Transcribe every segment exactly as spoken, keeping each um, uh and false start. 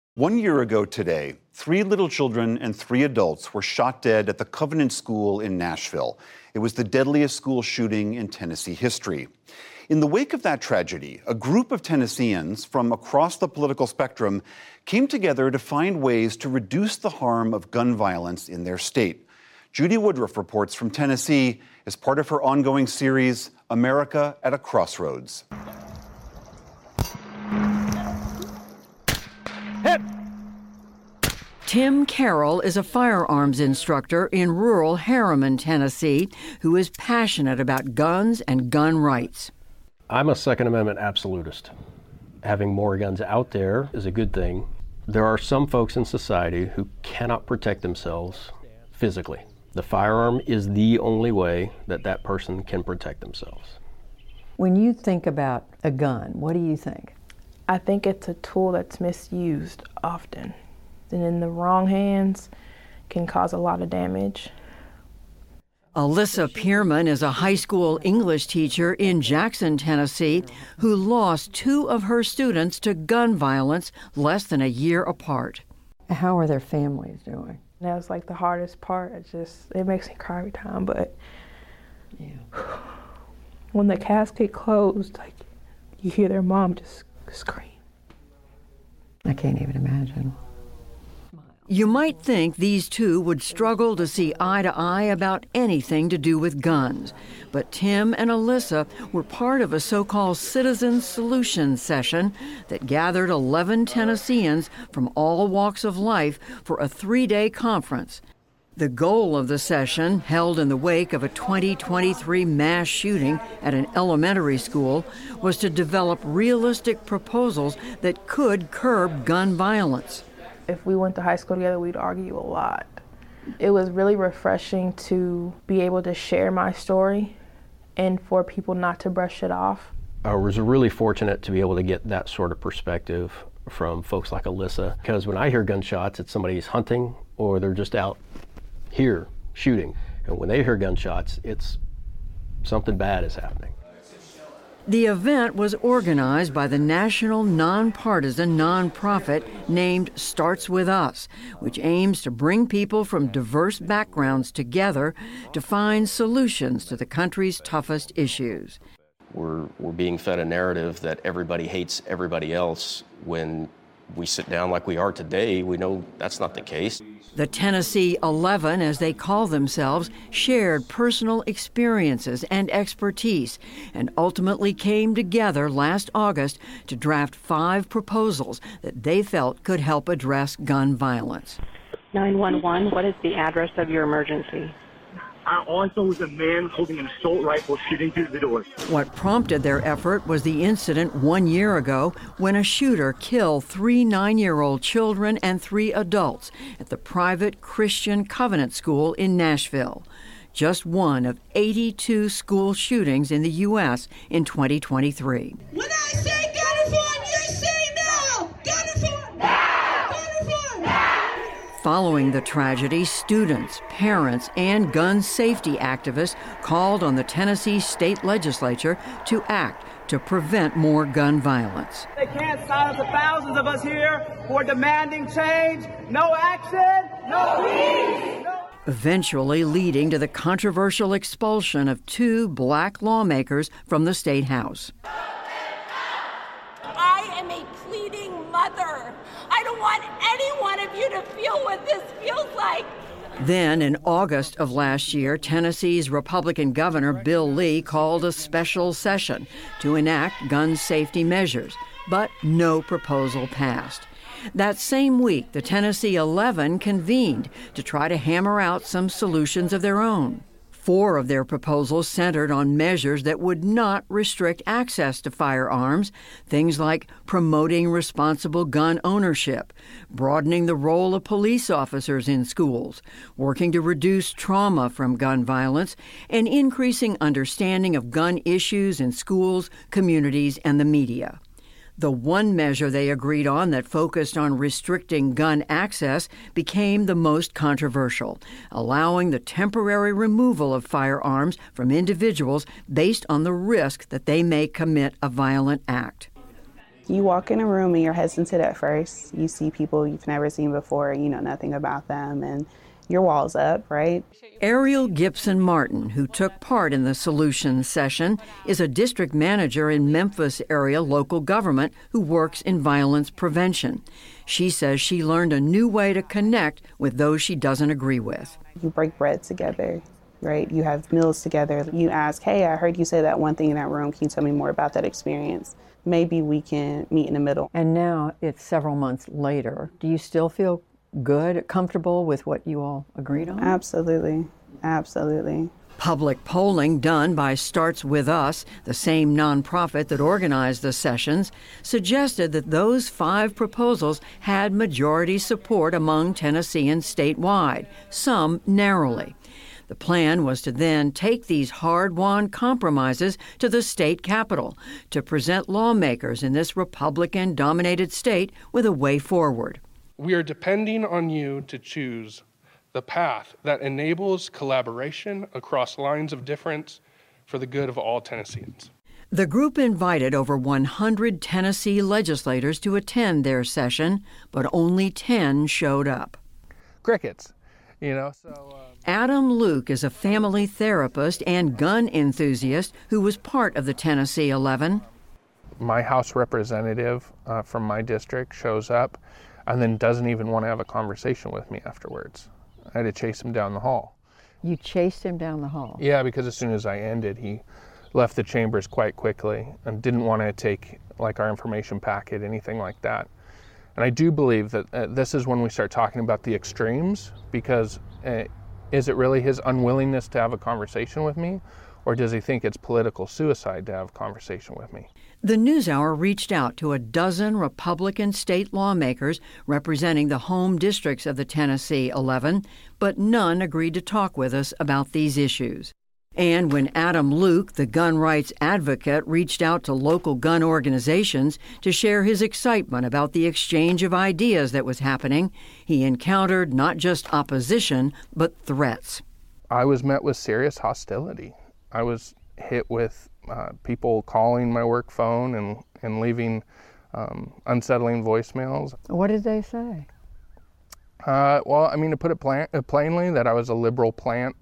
One year ago today, three little children and three adults were shot dead at the Covenant School in Nashville. It was the deadliest school shooting in Tennessee history. In the wake of that tragedy, a group of Tennesseans from across the political spectrum came together to find ways to reduce the harm of gun violence in their state. Judy Woodruff reports from Tennessee as part of her ongoing series, America at a Crossroads. Hit. Tim Carroll is a firearms instructor in rural Harriman, Tennessee, who is passionate about guns and gun rights. I'm a Second Amendment absolutist. Having more guns out there is a good thing. There are some folks in society who cannot protect themselves physically. The firearm is the only way that that person can protect themselves. When you think about a gun, what do you think? I think it's a tool that's misused often, and in the wrong hands can cause a lot of damage. Alyssa Pierman is a high school English teacher in Jackson, Tennessee, who lost two of her students to gun violence less than a year apart. How are their families doing? That was like the hardest part. It just, it makes me cry every time, but yeah. When the casket closed, like, you hear their mom just scream. I can't even imagine. You might think these two would struggle to see eye to eye about anything to do with guns. But Tim and Alyssa were part of a so-called Citizen Solutions session that gathered eleven Tennesseans from all walks of life for a three-day conference. The goal of the session, held in the wake of a twenty twenty-three mass shooting at an elementary school, was to develop realistic proposals that could curb gun violence. If we went to high school together, we'd argue a lot. It was really refreshing to be able to share my story and for people not to brush it off. I was really fortunate to be able to get that sort of perspective from folks like Alyssa, because when I hear gunshots, it's somebody's hunting or they're just out here shooting. And when they hear gunshots, it's something bad is happening. The event was organized by the national nonpartisan nonprofit named Starts With Us, which aims to bring people from diverse backgrounds together to find solutions to the country's toughest issues. We're, we're being fed a narrative that everybody hates everybody else. When we sit down like we are today, we know that's not the case. The Tennessee eleven, as they call themselves, shared personal experiences and expertise and ultimately came together last August to draft five proposals that they felt could help address gun violence. nine one one, what is the address of your emergency? I also was a man holding an assault rifle shooting through the door. What prompted their effort was the incident one year ago when a shooter killed three nine-year-old children and three adults at the private Christian Covenant School in Nashville. Just one of eighty-two school shootings in the U S in twenty twenty-three. When I say gun reform, you say no! Gun reform! No! Gun reform! No! Following the tragedy, students, parents, and gun safety activists called on the Tennessee state legislature to act to prevent more gun violence. They can't silence the thousands of us here who are demanding change. No action, no peace. No. Eventually leading to the controversial expulsion of two black lawmakers from the state house. I am a pleading mother. I don't want any one of you to feel what this feels like. Then, in August of last year, Tennessee's Republican Governor Bill Lee called a special session to enact gun safety measures, but no proposal passed. That same week, the Tennessee eleven convened to try to hammer out some solutions of their own. Four of their proposals centered on measures that would not restrict access to firearms, things like promoting responsible gun ownership, broadening the role of police officers in schools, working to reduce trauma from gun violence, and increasing understanding of gun issues in schools, communities, and the media. The one measure they agreed on that focused on restricting gun access became the most controversial, allowing the temporary removal of firearms from individuals based on the risk that they may commit a violent act. You walk in a room and you're hesitant at first. You see people you've never seen before, you know nothing about them, and your wall's up, right? Ariel Gibson Martin, who took part in the solutions session, is a district manager in Memphis area local government who works in violence prevention. She says she learned a new way to connect with those she doesn't agree with. You break bread together, right? You have meals together. You ask, hey, I heard you say that one thing in that room. Can you tell me more about that experience? Maybe we can meet in the middle. And now it's several months later. Do you still feel good, comfortable with what you all agreed on? Absolutely. Absolutely. Public polling done by Starts With Us, the same nonprofit that organized the sessions, suggested that those five proposals had majority support among Tennesseans statewide, some narrowly. The plan was to then take these hard-won compromises to the state capitol to present lawmakers in this Republican-dominated state with a way forward. We are depending on you to choose the path that enables collaboration across lines of difference for the good of all Tennesseans. The group invited over one hundred Tennessee legislators to attend their session, but only ten showed up. Crickets, you know, so... Uh... Adam Luke is a family therapist and gun enthusiast who was part of the Tennessee eleven. My House representative uh, from my district shows up and then doesn't even want to have a conversation with me afterwards. I had to chase him down the hall. You chased him down the hall? Yeah, because as soon as I ended, he left the chambers quite quickly and didn't want to take like our information packet, anything like that. And I do believe that uh, this is when we start talking about the extremes, because uh, is it really his unwillingness to have a conversation with me, or does he think it's political suicide to have a conversation with me? The NewsHour reached out to a dozen Republican state lawmakers representing the home districts of the Tennessee eleven, but none agreed to talk with us about these issues. And when Adam Luke, the gun rights advocate, reached out to local gun organizations to share his excitement about the exchange of ideas that was happening, he encountered not just opposition, but threats. I was met with serious hostility. I was hit with uh, people calling my work phone and, and leaving um, unsettling voicemails. What did they say? Uh, well, I mean, to put it plain, uh, plainly, that I was a liberal plant,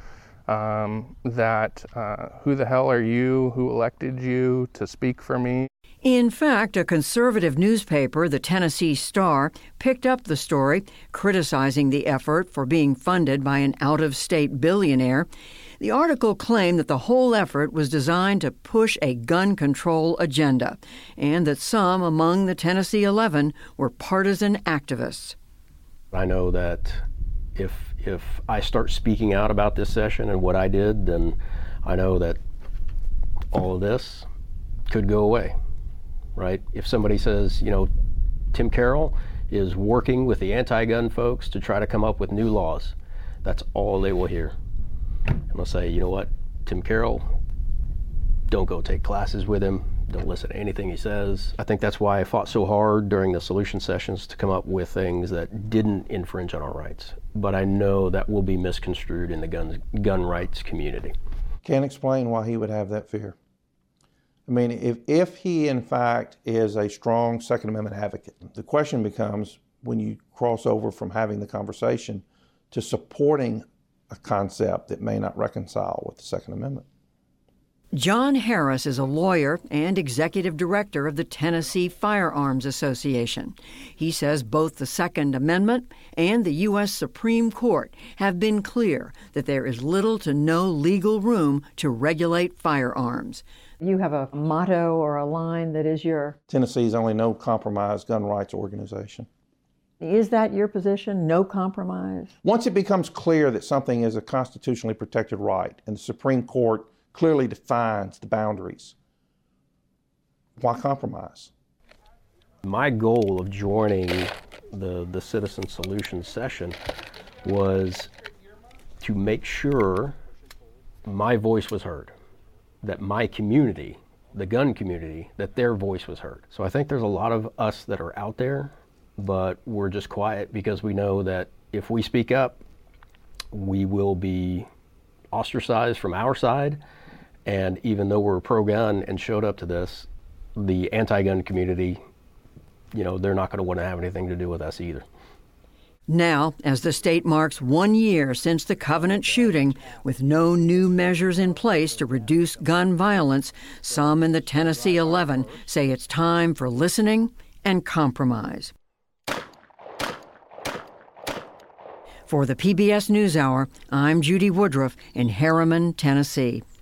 um, that uh, who the hell are you, who elected you to speak for me? In fact, a conservative newspaper, the Tennessee Star, picked up the story, criticizing the effort for being funded by an out-of-state billionaire. The article claimed that the whole effort was designed to push a gun control agenda, and that some among the Tennessee eleven were partisan activists. I know that if if I start speaking out about this session and what I did, then I know that all of this could go away. Right? If somebody says, you know, Tim Carroll is working with the anti-gun folks to try to come up with new laws, that's all they will hear. And they'll say, you know what, Tim Carroll, don't go take classes with him, don't listen to anything he says. I think that's why I fought so hard during the solution sessions to come up with things that didn't infringe on our rights. But I know that will be misconstrued in the gun, gun rights community. Can't explain why he would have that fear. I mean, if, if he, in fact, is a strong Second Amendment advocate, the question becomes, when you cross over from having the conversation to supporting a concept that may not reconcile with the Second Amendment. John Harris is a lawyer and executive director of the Tennessee Firearms Association. He says both the Second Amendment and the U S Supreme Court have been clear that there is little to no legal room to regulate firearms. You have a motto or a line that is your... Tennessee's only no compromise gun rights organization. Is that your position, no compromise? Once it becomes clear that something is a constitutionally protected right and the Supreme Court clearly defines the boundaries, why compromise? My goal of joining the, the Citizen Solutions session was to make sure my voice was heard, that my community, the gun community, that their voice was heard. So I think there's a lot of us that are out there, but we're just quiet because we know that if we speak up, we will be ostracized from our side. And even though we're pro-gun and showed up to this, the anti-gun community, you know, they're not going to want to have anything to do with us either. Now, as the state marks one year since the Covenant shooting, with no new measures in place to reduce gun violence, some in the Tennessee eleven say it's time for listening and compromise. For the P B S NewsHour, I'm Judy Woodruff in Harriman, Tennessee.